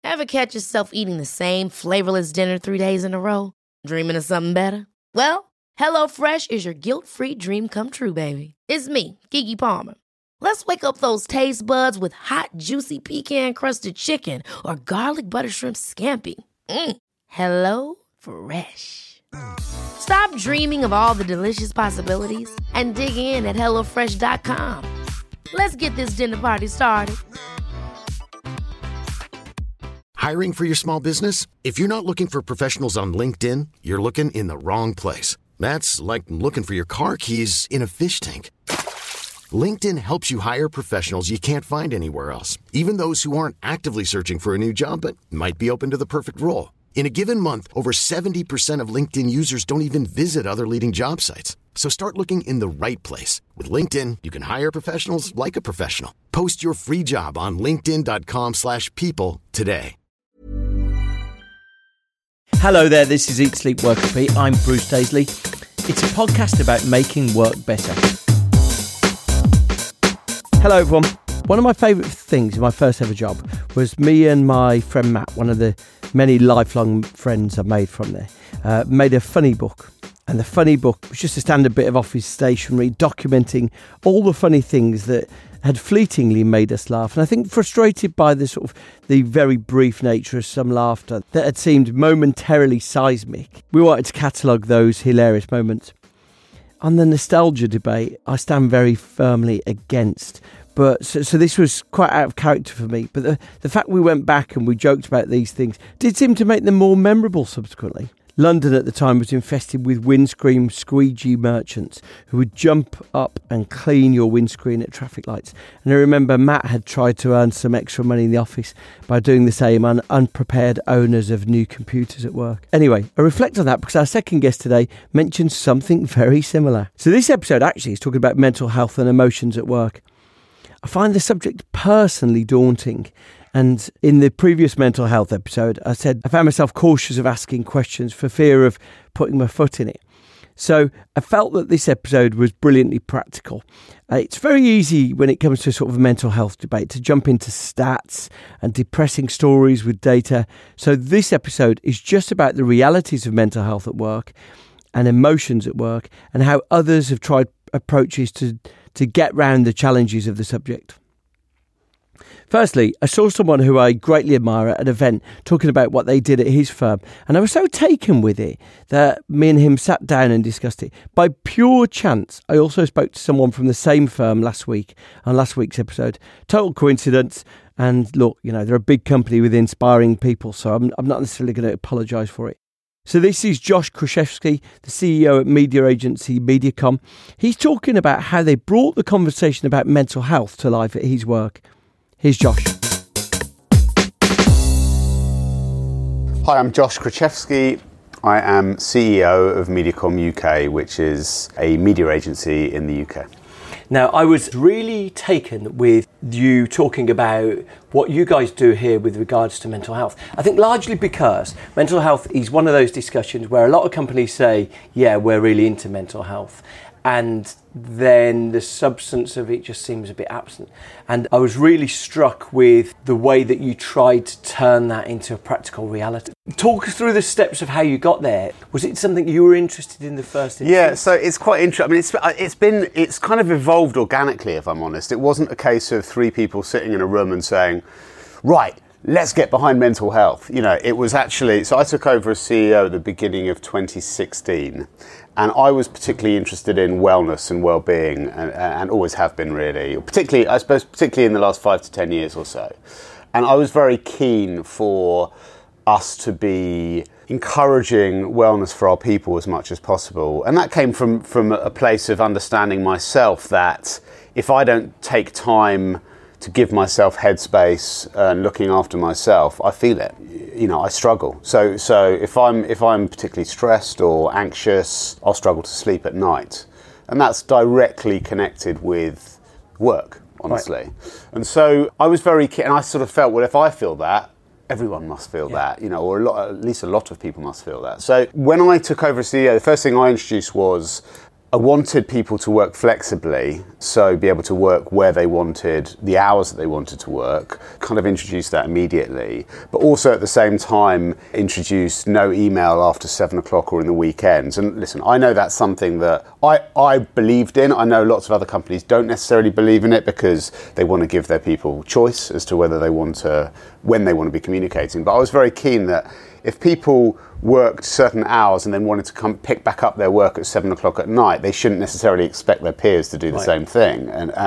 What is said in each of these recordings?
Ever catch yourself eating the same flavorless dinner 3 days in a row? Dreaming of something better? Well, HelloFresh is your guilt-free dream come true, baby. It's me, Keke Palmer. Let's wake up those taste buds with hot, juicy pecan-crusted chicken or garlic butter shrimp scampi. Hello Fresh. Stop dreaming of all the delicious possibilities and dig in at HelloFresh.com. Let's get this dinner party started. Hiring for your small business? If you're not looking for professionals on LinkedIn, you're looking in the wrong place. That's like looking for your car keys in a fish tank. LinkedIn helps you hire professionals you can't find anywhere else, even those who aren't actively searching for a new job but might be open to the perfect role. In a given month, over 70% of LinkedIn users don't even visit other leading job sites. So start looking in the right place. With LinkedIn, you can hire professionals like a professional. Post your free job on linkedin.com/people today. Hello there, this is Eat, Sleep, Work, Repeat. I'm Bruce Daisley. It's a podcast about making work better. Hello everyone. One of my favourite things in my first ever job was me and my friend Matt, one of the many lifelong friends I've made from there, made a funny book. And the funny book was just a standard bit of office stationery documenting all the funny things that had fleetingly made us laugh. And I think frustrated by the very brief nature of some laughter that had seemed momentarily seismic, we wanted to catalogue those hilarious moments. On the nostalgia debate, I stand very firmly against. But so this was quite out of character for me. But the fact we went back and we joked about these things did seem to make them more memorable subsequently. London at the time was infested with windscreen squeegee merchants who would jump up and clean your windscreen at traffic lights. And I remember Matt had tried to earn some extra money in the office by doing the same on unprepared owners of new computers at work. Anyway, I reflect on that because our second guest today mentioned something very similar. So this episode actually is talking about mental health and emotions at work. I find the subject personally daunting. And in the previous mental health episode, I said I found myself cautious of asking questions for fear of putting my foot in it. So I felt that this episode was brilliantly practical. It's very easy when it comes to sort of a mental health debate to jump into stats and depressing stories with data. So this episode is just about the realities of mental health at work and emotions at work and how others have tried approaches to get round the challenges of the subject. Firstly, I saw someone who I greatly admire at an event talking about what they did at his firm, and I was so taken with it that me and him sat down and discussed it. By pure chance, I also spoke to someone from the same firm last week on last week's episode. Total coincidence, and look, they're a big company with inspiring people, so I'm not necessarily going to apologise for it. So this is Josh Kruszewski, the CEO at media agency Mediacom. He's talking about how they brought the conversation about mental health to life at his work. Here's Josh. Hi, I'm Josh Kruszewski. I am CEO of Mediacom UK, which is a media agency in the UK. Now, I was really taken with you talking about what you guys do here with regards to mental health. I think largely because mental health is one of those discussions where a lot of companies say, yeah, we're really into mental health. And then the substance of it just seems a bit absent. And I was really struck with the way that you tried to turn that into a practical reality. Talk us through the steps of how you got there. Was it something you were interested in the first instance? Yeah, so it's quite interesting. I mean, it's kind of evolved organically, if I'm honest. It wasn't a case of three people sitting in a room and saying, right, let's get behind mental health. It was actually, so I took over as CEO at the beginning of 2016. And I was particularly interested in wellness and well-being, and always have been really, particularly in the last 5 to 10 years or so. And I was very keen for us to be encouraging wellness for our people as much as possible. And that came from a place of understanding myself that if I don't take time to give myself headspace and looking after myself, I feel it. I struggle. So if I'm particularly stressed or anxious, I'll struggle to sleep at night. And that's directly connected with work, honestly. Right. And so I was very keen, and I sort of felt, well, if I feel that, everyone must feel that, or at least a lot of people must feel that. So when I took over as CEO, the first thing I introduced was I wanted people to work flexibly, so be able to work where they wanted, the hours that they wanted to work, kind of introduced that immediately, but also at the same time introduced no email after 7 o'clock or in the weekends. And listen, I know that's something that I believed in. I know lots of other companies don't necessarily believe in it because they want to give their people choice as to whether they want to, when they want to be communicating. But I was very keen that if people worked certain hours and then wanted to come pick back up their work at 7 o'clock at night, they shouldn't necessarily expect their peers to do the same thing.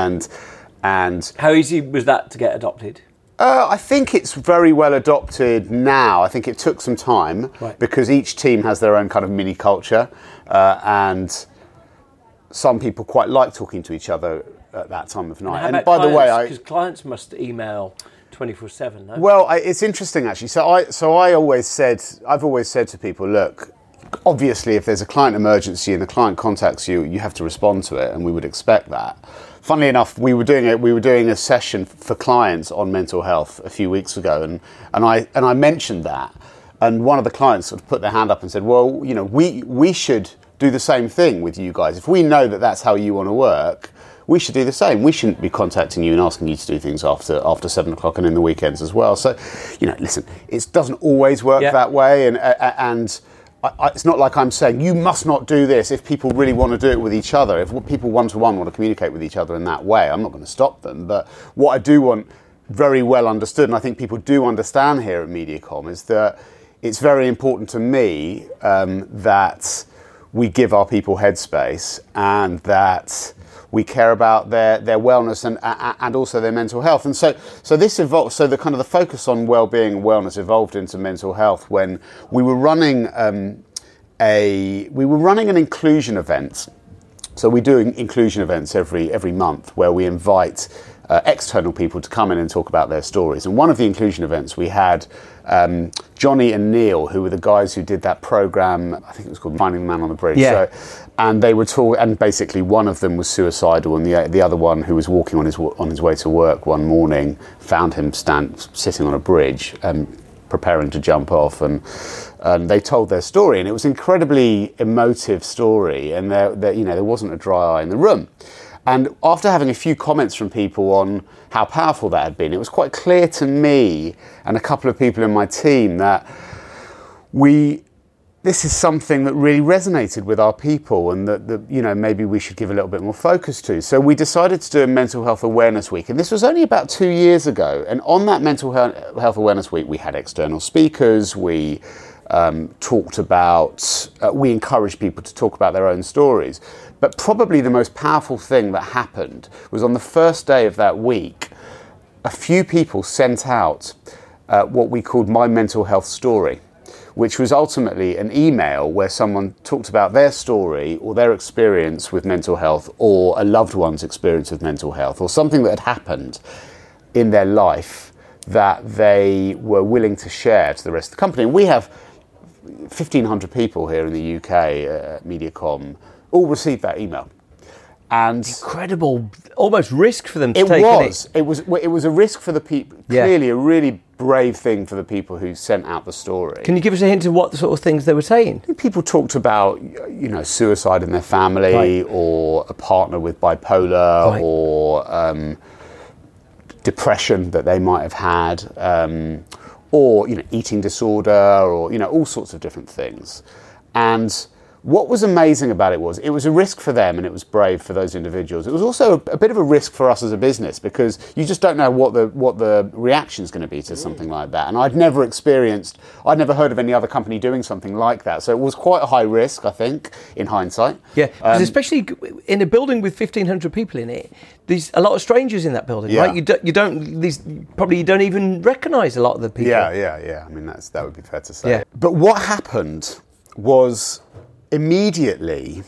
And how easy was that to get adopted? I think it's very well adopted now. I think it took some time because each team has their own kind of mini culture, and some people quite like talking to each other at that time of night. And by the way, because clients must email 24/7. No? Well, it's interesting actually. I've always said to people, look, obviously if there's a client emergency and the client contacts you, you have to respond to it, and we would expect that. Funnily enough, we were doing a session for clients on mental health a few weeks ago, and I mentioned that, and one of the clients sort of put their hand up and said, well, you know, we should do the same thing with you guys. If we know that that's how you want to work, we should do the same. We shouldn't be contacting you and asking you to do things after 7 o'clock and in the weekends as well. So, you know, listen, it doesn't always work that way, and it's not like I'm saying you must not do this if people really want to do it with each other. If people one-to-one want to communicate with each other in that way, I'm not going to stop them. But what I do want very well understood, and I think people do understand here at MediaCom, is that it's very important to me that we give our people headspace and that we care about their wellness and also their mental health. And so this evolved. So the kind of the focus on well-being and wellness evolved into mental health when we were running an inclusion event. So we do inclusion events every month where we invite external people to come in and talk about their stories. And one of the inclusion events we had Johnny and Neil, who were the guys who did that program, I think it was called Finding the Man on the Bridge. Yeah. And they were and basically one of them was suicidal, and the other one, who was walking on his way to work one morning, found him sitting on a bridge, preparing to jump off, and they told their story, and it was an incredibly emotive story, and there wasn't a dry eye in the room. And after having a few comments from people on how powerful that had been, it was quite clear to me and a couple of people in my team that this is something that really resonated with our people, and that maybe we should give a little bit more focus to. So we decided to do a Mental Health Awareness Week, and this was only about 2 years ago. And on that Mental Health Awareness Week, we had external speakers. We we encouraged people to talk about their own stories. But probably the most powerful thing that happened was on the first day of that week, a few people sent out what we called My Mental Health Story, which was ultimately an email where someone talked about their story or their experience with mental health, or a loved one's experience with mental health, or something that had happened in their life that they were willing to share to the rest of the company. And we have 1,500 people here in the UK at MediaCom all received that email. And incredible, almost risk for them to take. It was a risk for the people. Yeah. Clearly, a really brave thing for the people who sent out the story. Can you give us a hint of what sort of things they were saying? People talked about, suicide in their family, or a partner with bipolar, or depression that they might have had, or eating disorder, or all sorts of different things. And what was amazing about it was a risk for them, and it was brave for those individuals. It was also a bit of a risk for us as a business, because you just don't know what the reaction is going to be to something like that. And I'd never heard of any other company doing something like that. So it was quite a high risk, I think, in hindsight. Yeah, because especially in a building with 1,500 people in it, there's a lot of strangers in that building, right? You don't even recognise a lot of the people. Yeah. I mean, that would be fair to say. Yeah. But what happened was, immediately,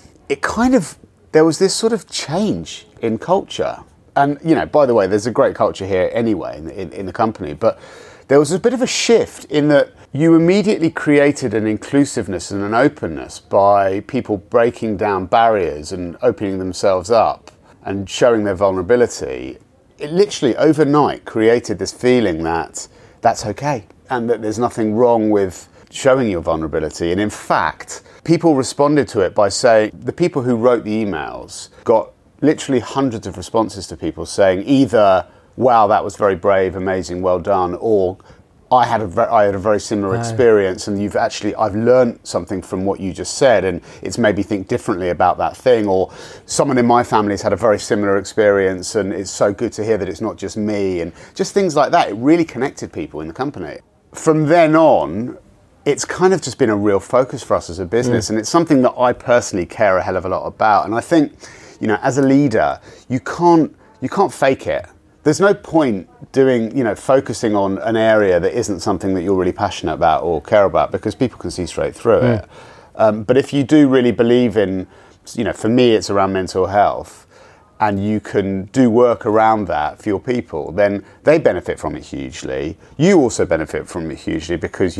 there was this sort of change in culture. And, by the way, there's a great culture here anyway in the company, but there was a bit of a shift in that you immediately created an inclusiveness and an openness by people breaking down barriers and opening themselves up and showing their vulnerability. It literally overnight created this feeling that that's okay, and that there's nothing wrong with showing your vulnerability. And in fact, people responded to it by saying, the people who wrote the emails got literally hundreds of responses to people saying either, wow, that was very brave, amazing, well done, or I had a very similar experience, and I've learned something from what you just said, and it's made me think differently about that thing. Or someone in my family has had a very similar experience, and it's so good to hear that it's not just me, and just things like that. It really connected people in the company. From then on, it's kind of just been a real focus for us as a business, and it's something that I personally care a hell of a lot about. And I think, as a leader, you can't fake it. There's no point focusing on an area that isn't something that you're really passionate about or care about, because people can see straight through it. But if you do really believe in, for me, it's around mental health, and you can do work around that for your people, then they benefit from it hugely. You also benefit from it hugely because,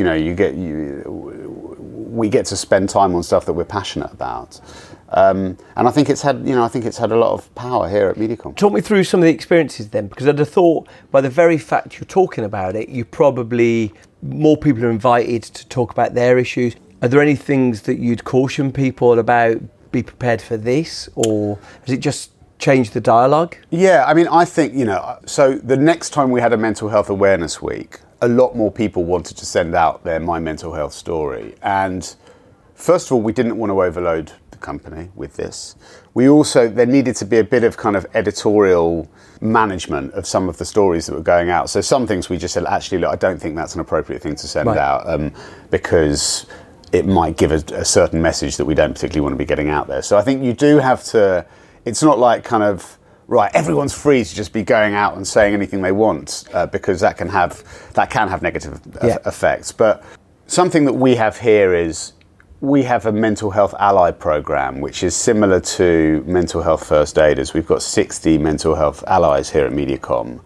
we get to spend time on stuff that we're passionate about. And I think it's had a lot of power here at MediaCom. Talk me through some of the experiences then, because I'd have thought by the very fact you're talking about it, more people are invited to talk about their issues. Are there any things that you'd caution people about, be prepared for this, or has it just changed the dialogue? Yeah, I think, so the next time we had a Mental Health Awareness Week, a lot more people wanted to send out their My Mental Health story. And first of all, we didn't want to overload the company with this. There needed to be a bit of kind of editorial management of some of the stories that were going out. So some things we just said, actually, look, I don't think that's an appropriate thing to send out, because it might give a certain message that we don't particularly want to be getting out there. So I think you do have to, it's not like kind of, right, everyone's free to just be going out and saying anything they want, because that can have negative effects. But something that we have here is, we have a mental health ally program, which is similar to mental health first aiders. We've got 60 mental health allies here at MediaCom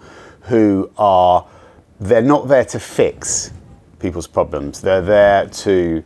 they're not there to fix people's problems. They're there to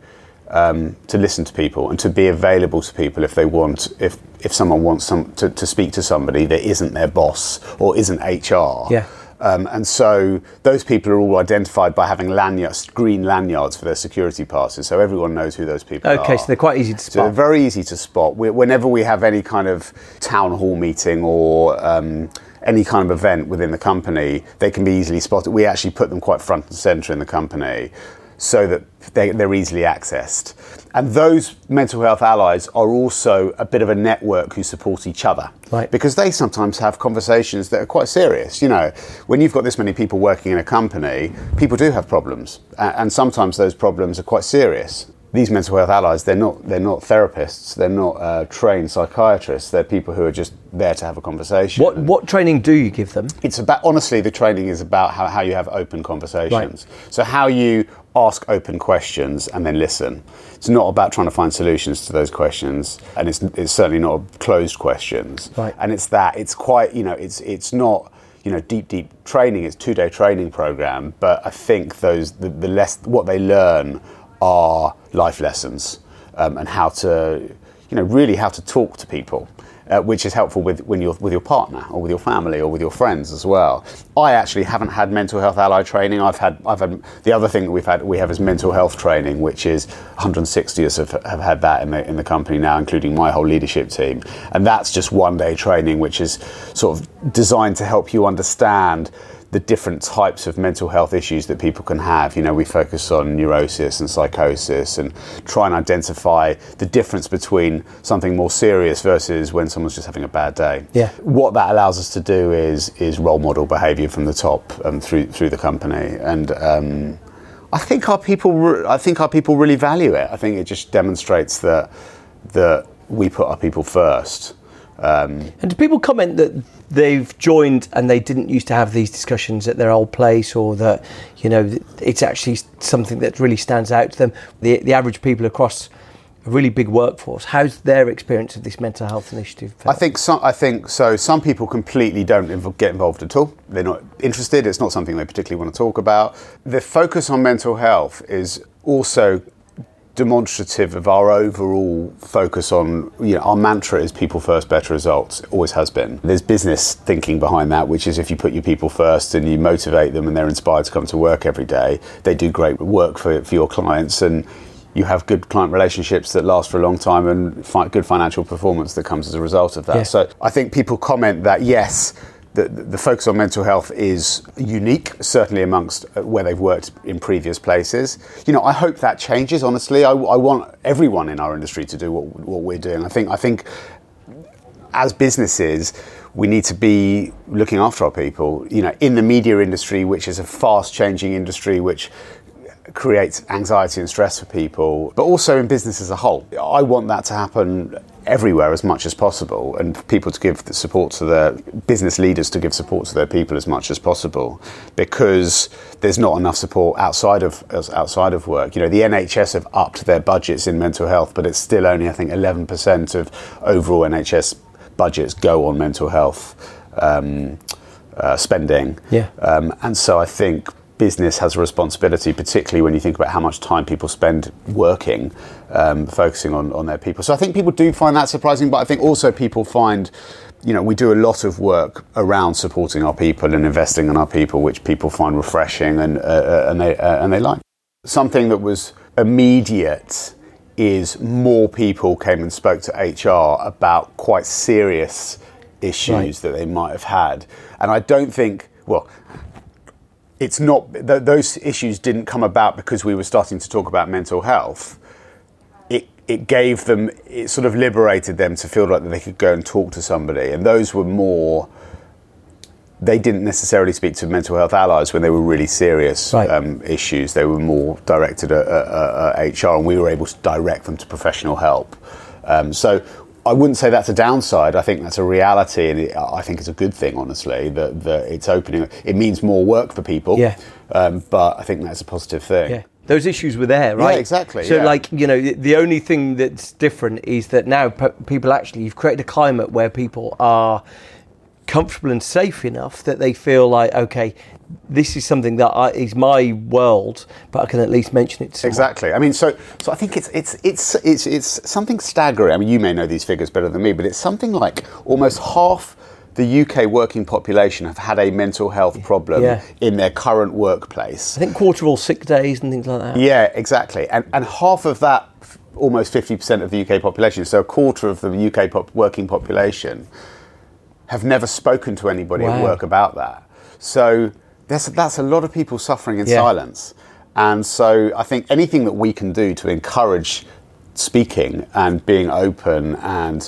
listen to people and to be available to people if they want, if someone wants to speak to somebody that isn't their boss or isn't HR. Yeah. And so those people are all identified by having green lanyards for their security passes, so everyone knows who those people are. Okay, so they're quite easy to spot. So they're very easy to spot. Whenever we have any kind of town hall meeting or any kind of event within the company, they can be easily spotted. We actually put them quite front and centre in the company, so that they're easily accessed. And those mental health allies are also a bit of a network who support each other. Right. Because they sometimes have conversations that are quite serious. When you've got this many people working in a company, people do have problems. And sometimes those problems are quite serious. These mental health allies, they're not therapists, they're not trained psychiatrists, they're people who are just there to have a conversation. What training do you give them? It's about, honestly, the training is about how you have open conversations. Right. So how you ask open questions and then listen. It's not about trying to find solutions to those questions, and it's certainly not closed questions. Right. And it's quite, it's not, deep training. It's a 2-day training program, but I think what they learn are life lessons, and how to, really how to talk to people, which is helpful with your partner or with your family or with your friends as well. I actually haven't had mental health ally training. I've had the other thing that we have is mental health training, which is 160 of us have had that in the company now, including my whole leadership team. And that's just 1-day training, which is sort of designed to help you understand the different types of mental health issues that people can have. We focus on neurosis and psychosis and try and identify the difference between something more serious versus when someone's just having a bad day. Yeah. What that allows us to do is role model behaviour from the top through the company, and I think our people really value it. I think it just demonstrates that we put our people first. And do people comment that they've joined and they didn't used to have these discussions at their old place, or that it's actually something that really stands out to them? The average people across a really big workforce, how's their experience of this mental health initiative? I think so. Some people completely don't get involved at all. They're not interested. It's not something they particularly want to talk about. The focus on mental health is also demonstrative of our overall focus on, our mantra is people first, better results. It always has been. There's business thinking behind that, which is if you put your people first and you motivate them and they're inspired to come to work every day, they do great work for your clients, and you have good client relationships that last for a long time and good financial performance that comes as a result of that. Yeah. So I think people comment that, yes, the focus on mental health is unique, certainly amongst where they've worked in previous places. I hope that changes, honestly. I want everyone in our industry to do what we're doing. I think as businesses, we need to be looking after our people. In the media industry, which is a fast-changing industry, which creates anxiety and stress for people, but also in business as a whole. I want that to happen everywhere as much as possible, and for people to give the support to their business leaders, to give support to their people as much as possible, because there's not enough support outside of work. The NHS have upped their budgets in mental health, but it's still only, I think, 11% of overall NHS budgets go on mental health spending. Yeah. And so I think business has a responsibility, particularly when you think about how much time people spend working, focusing on their people. So I think people do find that surprising, but I think also people find, we do a lot of work around supporting our people and investing in our people, which people find refreshing and they like. Something that was immediate is more people came and spoke to HR about quite serious issues that they might have had. And I don't think, it's not, those issues didn't come about because we were starting to talk about mental health. It sort of liberated them to feel like that they could go and talk to somebody. And those were more, they didn't necessarily speak to mental health allies when they were really serious issues. They were more directed at HR, and we were able to direct them to professional help. So I wouldn't say that's a downside. I think that's a reality, and I think it's a good thing, honestly, that it's opening. It means more work for people, but I think that's a positive thing. Yeah. Those issues were there, right? Yeah, exactly. So, the only thing that's different is that now people actually, you've created a climate where people are comfortable and safe enough that they feel like, okay, this is something that is my world, but I can at least mention it to someone. Exactly. I mean, so I think it's something staggering. I mean, you may know these figures better than me, but it's something like almost half the UK working population have had a mental health problem in their current workplace. I think quarter of all sick days and things like that. Yeah, exactly. And half of that, almost 50% of the UK population, so a quarter of the UK working population, have never spoken to anybody at work about that. So that's a lot of people suffering in silence. And so I think anything that we can do to encourage speaking and being open and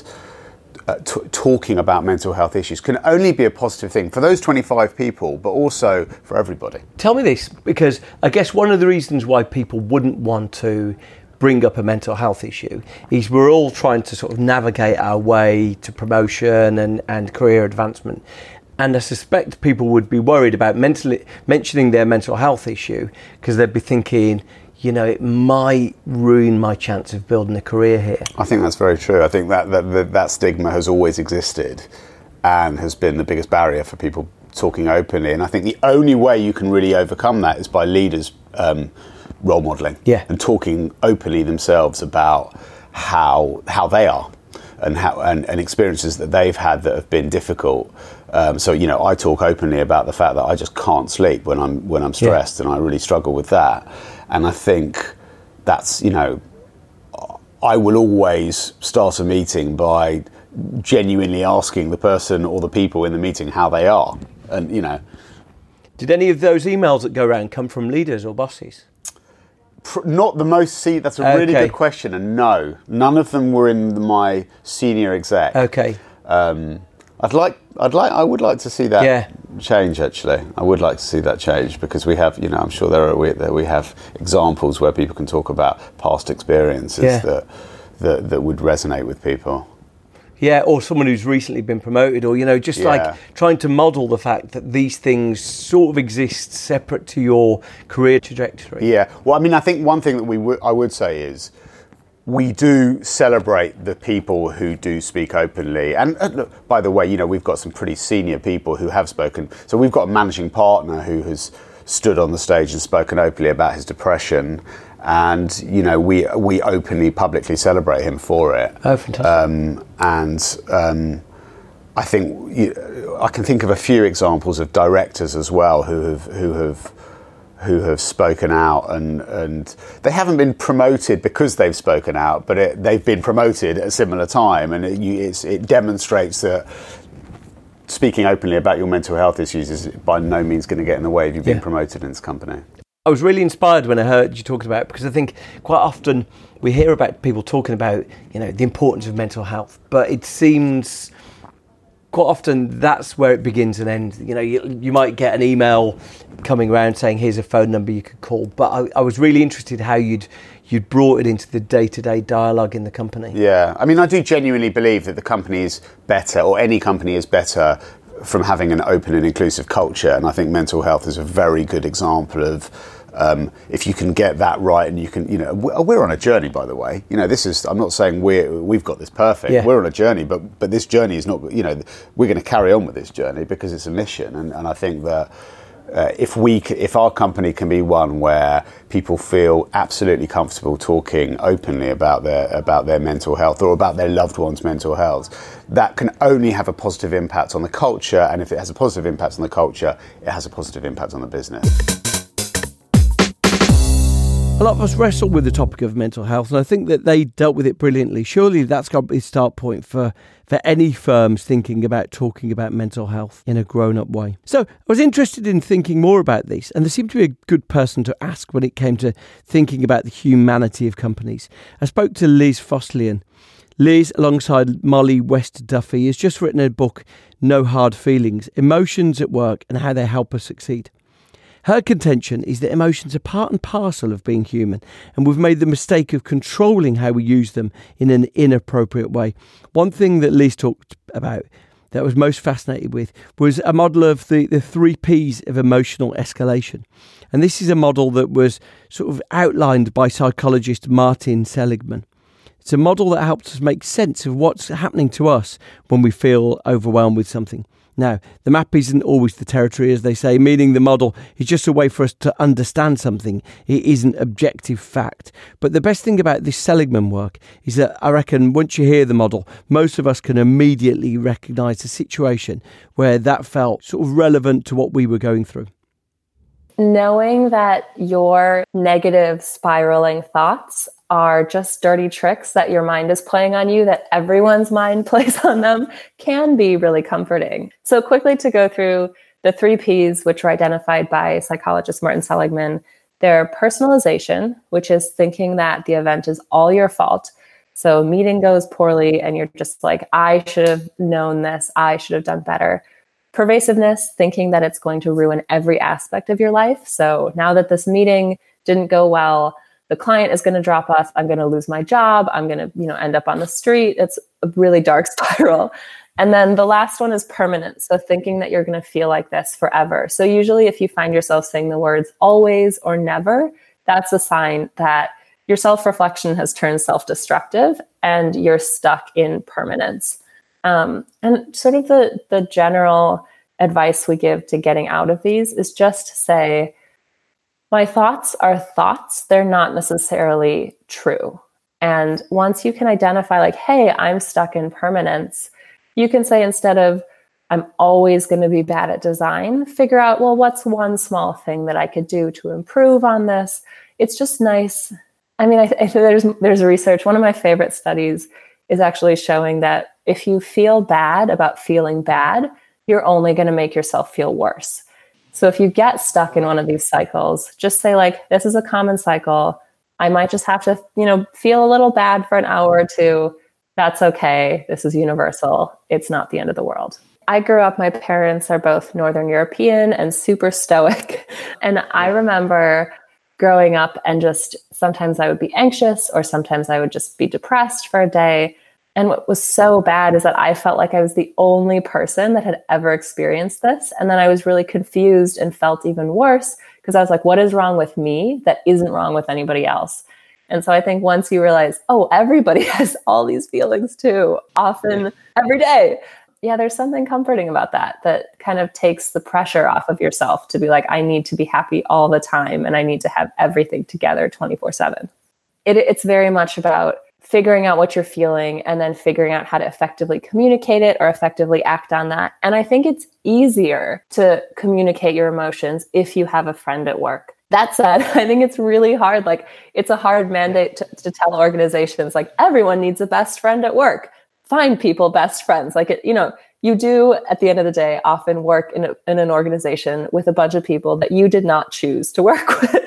talking about mental health issues can only be a positive thing for those 25 people, but also for everybody. Tell me this, because I guess one of the reasons why people wouldn't want to bring up a mental health issue is we're all trying to sort of navigate our way to promotion and career advancement. And I suspect people would be worried about mentioning their mental health issue because they'd be thinking, it might ruin my chance of building a career here. I think that's very true. I think that stigma has always existed and has been the biggest barrier for people talking openly. And I think the only way you can really overcome that is by leaders role modelling and talking openly themselves about how they are and experiences that they've had that have been difficult. So I talk openly about the fact that I just can't sleep when I'm stressed, and I really struggle with that. And I think that's, I will always start a meeting by genuinely asking the person or the people in the meeting how they are. And, Did any of those emails that go around come from leaders or bosses? Not the most that's a really good question, and no, none of them were in my senior exec. Okay. I would like to see that change. Actually, I would like to see that change because we have, I'm sure we have examples where people can talk about past experiences that would resonate with people. Yeah, or someone who's recently been promoted, or like trying to model the fact that these things sort of exist separate to your career trajectory. Yeah, well, I mean, I think one thing that I would say is we do celebrate the people who do speak openly. And look, by the way, we've got some pretty senior people who have spoken. So we've got a managing partner who has stood on the stage and spoken openly about his depression. and we openly, publicly celebrate him for it. Oh, fantastic! I think I can think of a few examples of directors as well who have spoken out, and they haven't been promoted because they've spoken out, but they've been promoted at a similar time, and it demonstrates that speaking openly about your mental health issues is by no means going to get in the way of you being promoted in this company. I was really inspired when I heard you talking about it, because I think quite often we hear about people talking about, the importance of mental health, but it seems quite often that's where it begins and ends. You might get an email coming around saying, here's a phone number you could call, but I was really interested how you'd brought it into the day-to-day dialogue in the company. Yeah, I mean, I do genuinely believe that the company is better, or any company is better, from having an open and inclusive culture, and I think mental health is a very good example of if you can get that right, and you can, we're on a journey, by the way. I'm not saying we've got this perfect. Yeah. We're on a journey, but this journey is not. We're going to carry on with this journey because it's a mission, and I think that if our company can be one where people feel absolutely comfortable talking openly about their mental health or about their loved one's mental health, that can only have a positive impact on the culture, and if it has a positive impact on the culture, it has a positive impact on the business. A lot of us wrestle with the topic of mental health, and I think that they dealt with it brilliantly. Surely that's got to be a start point for any firms thinking about talking about mental health in a grown-up way. So I was interested in thinking more about this, and there seemed to be a good person to ask when it came to thinking about the humanity of companies. I spoke to Liz Foslian. Liz, alongside Molly West Duffy, has just written a book, No Hard Feelings, Emotions at Work and How They Help Us Succeed. Her contention is that emotions are part and parcel of being human, and we've made the mistake of controlling how we use them in an inappropriate way. One thing that Liz talked about that I was most fascinated with was a model of the 3 Ps of emotional escalation. And this is a model that was sort of outlined by psychologist Martin Seligman. It's a model that helps us make sense of what's happening to us when we feel overwhelmed with something. Now, the map isn't always the territory, as they say, meaning the model is just a way for us to understand something. It isn't objective fact. But the best thing about this Seligman work is that I reckon once you hear the model, most of us can immediately recognise a situation where that felt sort of relevant to what we were going through. Knowing that your negative spiraling thoughts are just dirty tricks that your mind is playing on you, that everyone's mind plays on them, can be really comforting. So quickly to go through the 3 Ps, which were identified by psychologist Martin Seligman, they're personalization, which is thinking that the event is all your fault. So a meeting goes poorly and you're just like, I should have known this, I should have done better. Pervasiveness, thinking that it's going to ruin every aspect of your life. So now that this meeting didn't go well, the client is going to drop off, I'm going to lose my job, I'm going to, end up on the street. It's a really dark spiral. And then the last one is permanence. So thinking that you're going to feel like this forever. So usually if you find yourself saying the words always or never, that's a sign that your self-reflection has turned self-destructive and you're stuck in permanence. And sort of the general advice we give to getting out of these is just to say, my thoughts are thoughts. They're not necessarily true. And once you can identify like, hey, I'm stuck in permanence, you can say, instead of I'm always going to be bad at design, figure out, well, what's one small thing that I could do to improve on this? It's just nice. I mean, I think there's research. One of my favorite studies is actually showing that if you feel bad about feeling bad, you're only going to make yourself feel worse. So if you get stuck in one of these cycles, just say like, this is a common cycle. I might just have to, feel a little bad for an hour or two. That's okay. This is universal. It's not the end of the world. I grew up, my parents are both Northern European and super stoic. And I remember growing up and just sometimes I would be anxious or sometimes I would just be depressed for a day. And what was so bad is that I felt like I was the only person that had ever experienced this. And then I was really confused and felt even worse because I was like, what is wrong with me that isn't wrong with anybody else? And so I think once you realize, oh, everybody has all these feelings too, often every day, Yeah, there's something comforting about that kind of takes the pressure off of yourself to be like, I need to be happy all the time and I need to have everything together 24/7. It's very much about figuring out what you're feeling and then figuring out how to effectively communicate it or effectively act on that. And I think it's easier to communicate your emotions if you have a friend at work. That said, I think it's really hard. Like, it's a hard mandate to tell organizations, like, everyone needs a best friend at work. Find people best friends. Like, you do at the end of the day often work in an organization with a bunch of people that you did not choose to work with.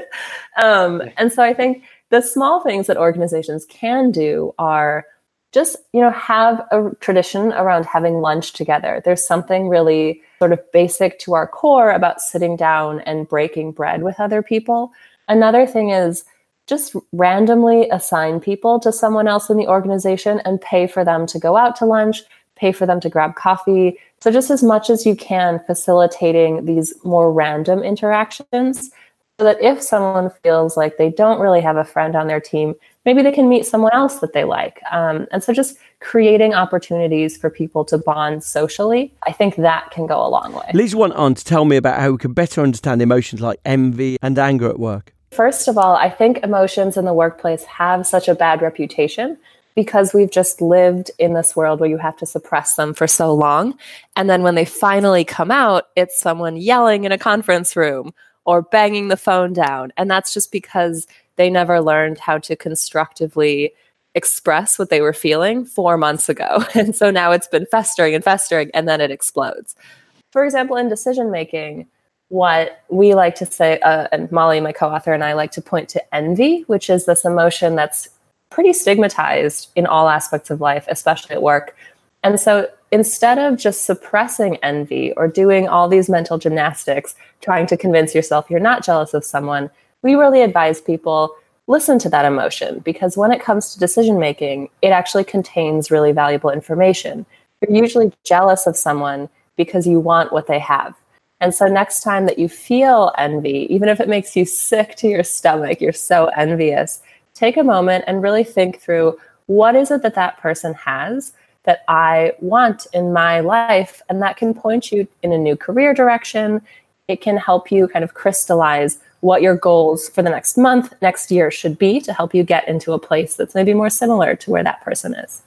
And so I think the small things that organizations can do are just, have a tradition around having lunch together. There's something really sort of basic to our core about sitting down and breaking bread with other people. Another thing is just randomly assign people to someone else in the organization and pay for them to go out to lunch, pay for them to grab coffee. So just as much as you can, facilitating these more random interactions, so that if someone feels like they don't really have a friend on their team, maybe they can meet someone else that they like. And so just creating opportunities for people to bond socially, I think that can go a long way. Liz went on to tell me about how we can better understand emotions like envy and anger at work. First of all, I think emotions in the workplace have such a bad reputation because we've just lived in this world where you have to suppress them for so long. And then when they finally come out, it's someone yelling in a conference room or banging the phone down. And that's just because they never learned how to constructively express what they were feeling 4 months ago. And so now it's been festering, and then it explodes. For example, in decision making, what we like to say, and Molly, my co-author, and I like to point to envy, which is this emotion that's pretty stigmatized in all aspects of life, especially at work. And so instead of just suppressing envy or doing all these mental gymnastics, trying to convince yourself you're not jealous of someone, we really advise people listen to that emotion, because when it comes to decision making, it actually contains really valuable information. You're usually jealous of someone because you want what they have. And so next time that you feel envy, even if it makes you sick to your stomach, you're so envious, take a moment and really think through, what is it that that person has that I want in my life? And that can point you in a new career direction. It can help you kind of crystallize what your goals for the next month, next year should be to help you get into a place that's maybe more similar to where that person is.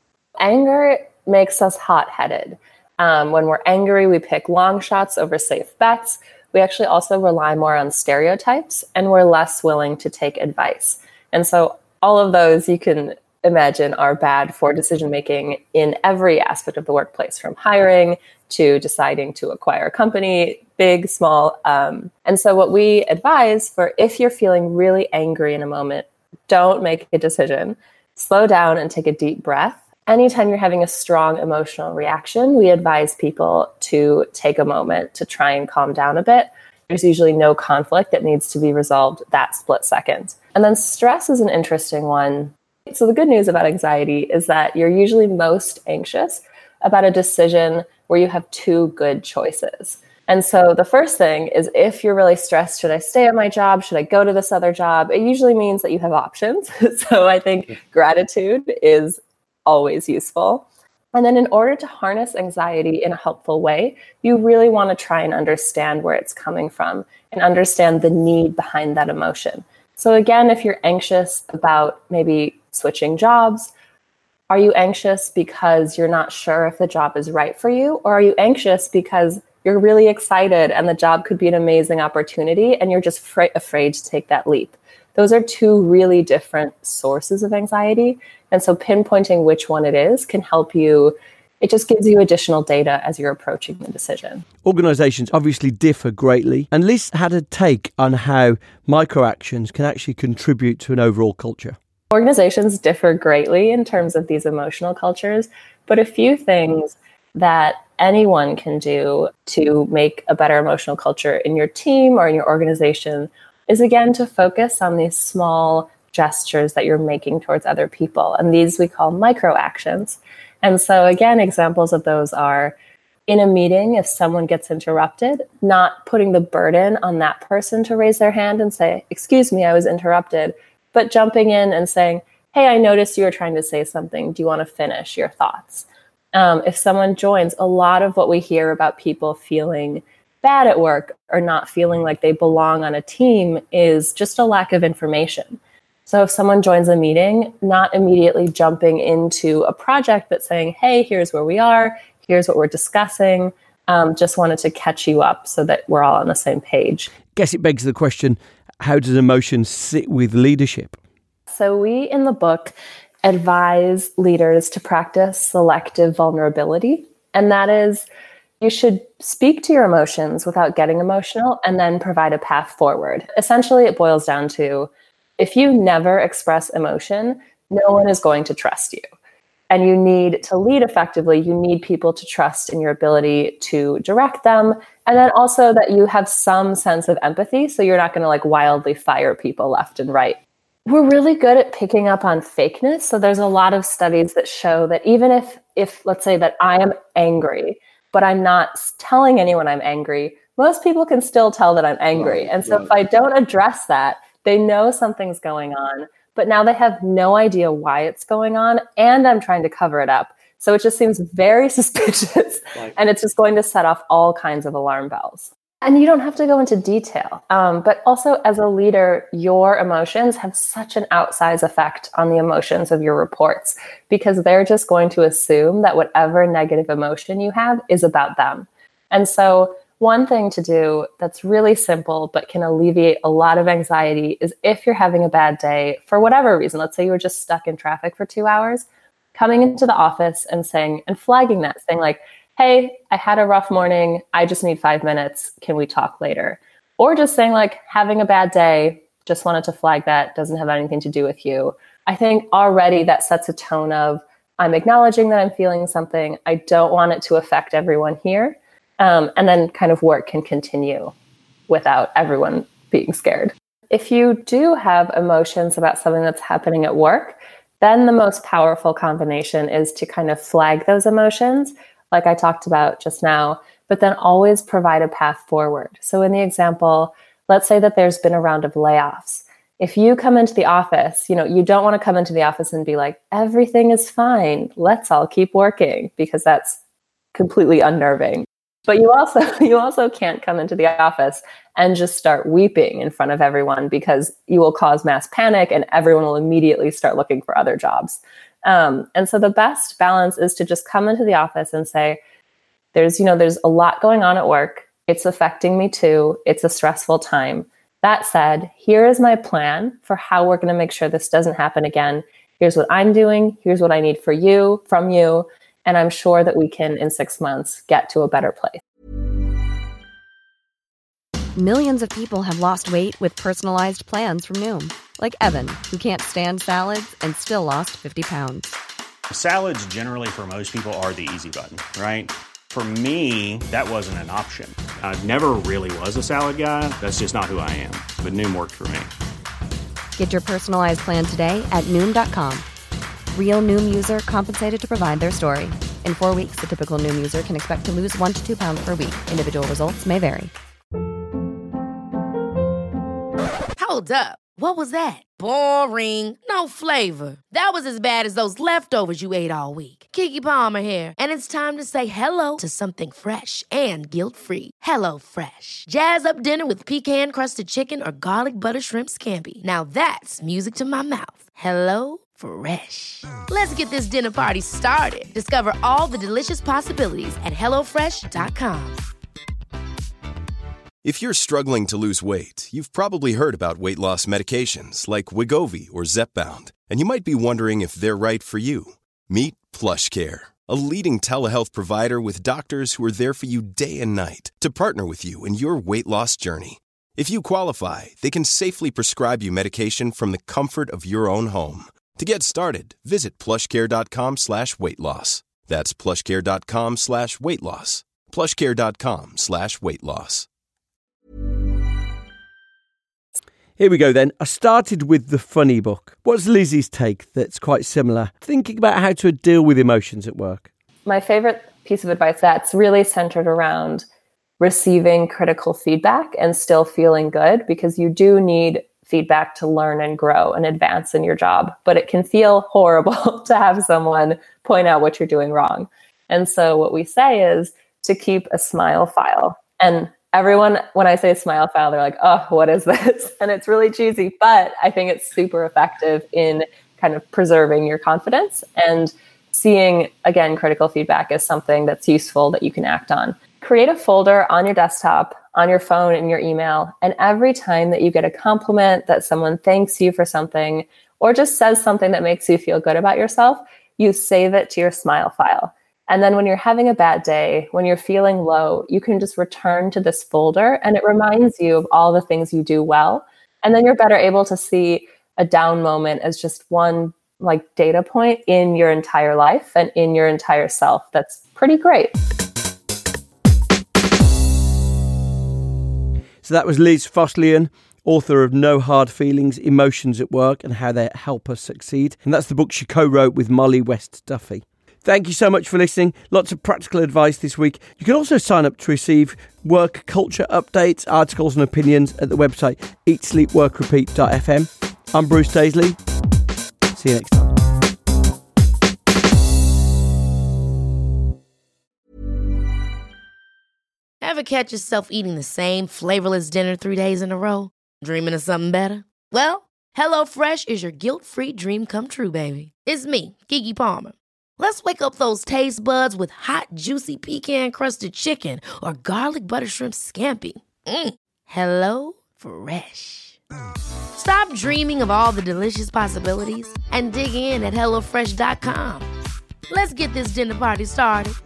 Anger makes us hot-headed. When we're angry, we pick long shots over safe bets. We actually also rely more on stereotypes, and we're less willing to take advice. And so all of those, you can imagine, are bad for decision making in every aspect of the workplace, from hiring to deciding to acquire a company, big, small. And so what we advise for, if you're feeling really angry in a moment, don't make a decision. Slow down and take a deep breath. Anytime you're having a strong emotional reaction, we advise people to take a moment to try and calm down a bit. There's usually no conflict that needs to be resolved that split second. And then stress is an interesting one. So the good news about anxiety is that you're usually most anxious about a decision where you have two good choices. And so the first thing is, if you're really stressed, should I stay at my job? Should I go to this other job? It usually means that you have options. So I think gratitude is always useful. And then in order to harness anxiety in a helpful way, you really want to try and understand where it's coming from and understand the need behind that emotion. So again, if you're anxious about maybe switching jobs, are you anxious because you're not sure if the job is right for you? Or are you anxious because you're really excited and the job could be an amazing opportunity and you're just afraid to take that leap? Those are two really different sources of anxiety. And so pinpointing which one it is can help you. It just gives you additional data as you're approaching the decision. Organisations obviously differ greatly. And Liz had a take on how microactions can actually contribute to an overall culture. Organizations differ greatly in terms of these emotional cultures, but a few things that anyone can do to make a better emotional culture in your team or in your organization is, again, to focus on these small gestures that you're making towards other people. And these we call microactions. And so, again, examples of those are, in a meeting, if someone gets interrupted, not putting the burden on that person to raise their hand and say, "Excuse me, I was interrupted," but jumping in and saying, "Hey, I noticed you were trying to say something. Do you want to finish your thoughts?" If someone joins, a lot of what we hear about people feeling bad at work or not feeling like they belong on a team is just a lack of information. So if someone joins a meeting, not immediately jumping into a project, but saying, hey, here's where we are, here's what we're discussing, just wanted to catch you up so that we're all on the same page. Guess it begs the question, how does emotion sit with leadership? So we, in the book, advise leaders to practice selective vulnerability. And that is, you should speak to your emotions without getting emotional and then provide a path forward. Essentially, it boils down to, if you never express emotion, no one is going to trust you. And you need to lead effectively. You need people to trust in your ability to direct them. And then also that you have some sense of empathy. So you're not going to like wildly fire people left and right. We're really good at picking up on fakeness. So there's a lot of studies that show that even if let's say that I am angry, but I'm not telling anyone I'm angry, most people can still tell that I'm angry. And so if I don't address that, they know something's going on, but now they have no idea why it's going on, and I'm trying to cover it up. So it just seems very suspicious, and it's just going to set off all kinds of alarm bells. And you don't have to go into detail, but also as a leader, your emotions have such an outsized effect on the emotions of your reports, because they're just going to assume that whatever negative emotion you have is about them. And so one thing to do that's really simple but can alleviate a lot of anxiety is, if you're having a bad day for whatever reason, let's say you were just stuck in traffic for 2 hours, coming into the office and flagging that, saying like, hey, I had a rough morning, I just need 5 minutes, can we talk later? Or just saying like, having a bad day, just wanted to flag that, doesn't have anything to do with you. I think already that sets a tone of, I'm acknowledging that I'm feeling something, I don't want it to affect everyone here. And then kind of work can continue without everyone being scared. If you do have emotions about something that's happening at work, then the most powerful combination is to kind of flag those emotions, like I talked about just now, but then always provide a path forward. So in the example, let's say that there's been a round of layoffs. If you come into the office, you don't want to come into the office and be like, everything is fine, let's all keep working, because that's completely unnerving. But you also can't come into the office and just start weeping in front of everyone, because you will cause mass panic and everyone will immediately start looking for other jobs. And so the best balance is to just come into the office and say, there's a lot going on at work. It's affecting me too. It's a stressful time. That said, here is my plan for how we're going to make sure this doesn't happen again. Here's what I'm doing. Here's what I need from you. And I'm sure that we can, in 6 months, get to a better place. Millions of people have lost weight with personalized plans from Noom. Like Evan, who can't stand salads and still lost 50 pounds. Salads generally for most people are the easy button, right? For me, that wasn't an option. I never really was a salad guy. That's just not who I am. But Noom worked for me. Get your personalized plan today at Noom.com. Real Noom user compensated to provide their story. In 4 weeks, the typical Noom user can expect to lose 1 to 2 pounds per week. Individual results may vary. Hold up. What was that? Boring. No flavor. That was as bad as those leftovers you ate all week. Keke Palmer here. And it's time to say hello to something fresh and guilt-free. Hello Fresh. Jazz up dinner with pecan-crusted chicken or garlic butter shrimp scampi. Now that's music to my mouth. Hello Fresh. Let's get this dinner party started. Discover all the delicious possibilities at HelloFresh.com. If you're struggling to lose weight, you've probably heard about weight loss medications like Wegovy or Zepbound, and you might be wondering if they're right for you. Meet PlushCare, a leading telehealth provider with doctors who are there for you day and night to partner with you in your weight loss journey. If you qualify, they can safely prescribe you medication from the comfort of your own home. To get started, visit plushcare.com/weightloss. That's plushcare.com/weightloss. plushcare.com/weightloss. Here we go then. I started with the funny book. What's Lizzie's take that's quite similar? Thinking about how to deal with emotions at work. My favorite piece of advice that's really centered around receiving critical feedback and still feeling good, because you do need feedback to learn and grow and advance in your job. But it can feel horrible to have someone point out what you're doing wrong. And so what we say is to keep a smile file. And everyone, when I say smile file, they're like, oh, what is this? And it's really cheesy, but I think it's super effective in kind of preserving your confidence and seeing, again, critical feedback as something that's useful that you can act on. Create a folder on your desktop, on your phone, in your email, and every time that you get a compliment, that someone thanks you for something, or just says something that makes you feel good about yourself, you save it to your smile file. And then when you're having a bad day, when you're feeling low, you can just return to this folder and it reminds you of all the things you do well. And then you're better able to see a down moment as just one like data point in your entire life and in your entire self. That's pretty great. So that was Liz Foslian, author of No Hard Feelings, Emotions at Work and How They Help Us Succeed. And that's the book she co-wrote with Molly West Duffy. Thank you so much for listening. Lots of practical advice this week. You can also sign up to receive work culture updates, articles and opinions at the website eatsleepworkrepeat.fm. I'm Bruce Daisley. See you next time. Ever catch yourself eating the same flavorless dinner 3 days in a row? Dreaming of something better? Well, HelloFresh is your guilt-free dream come true, baby. It's me, Keke Palmer. Let's wake up those taste buds with hot, juicy pecan-crusted chicken or garlic butter shrimp scampi. Hello Fresh. Stop dreaming of all the delicious possibilities and dig in at HelloFresh.com. Let's get this dinner party started.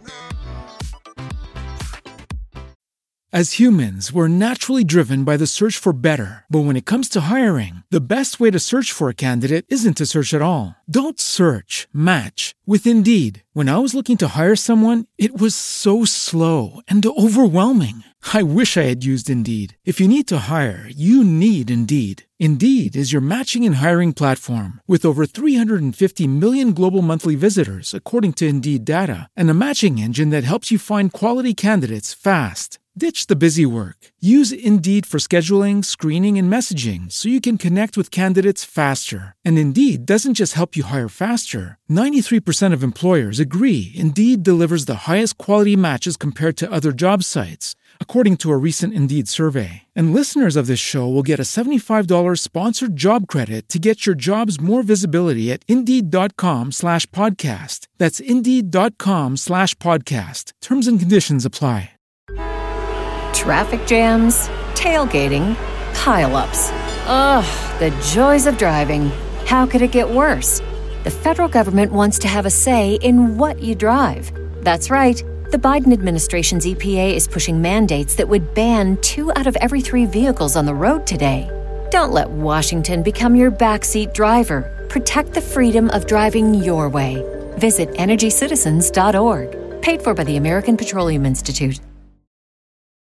As humans, we're naturally driven by the search for better. But when it comes to hiring, the best way to search for a candidate isn't to search at all. Don't search, match with Indeed. When I was looking to hire someone, it was so slow and overwhelming. I wish I had used Indeed. If you need to hire, you need Indeed. Indeed is your matching and hiring platform with over 350 million global monthly visitors, according to Indeed data, and a matching engine that helps you find quality candidates fast. Ditch the busy work. Use Indeed for scheduling, screening, and messaging so you can connect with candidates faster. And Indeed doesn't just help you hire faster. 93% of employers agree Indeed delivers the highest quality matches compared to other job sites, according to a recent Indeed survey. And listeners of this show will get a $75 sponsored job credit to get your jobs more visibility at Indeed.com/podcast. That's Indeed.com/podcast. Terms and conditions apply. Traffic jams, tailgating, pile-ups. Ugh, the joys of driving. How could it get worse? The federal government wants to have a say in what you drive. That's right. The Biden administration's EPA is pushing mandates that would ban 2 out of every 3 vehicles on the road today. Don't let Washington become your backseat driver. Protect the freedom of driving your way. Visit EnergyCitizens.org. Paid for by the American Petroleum Institute.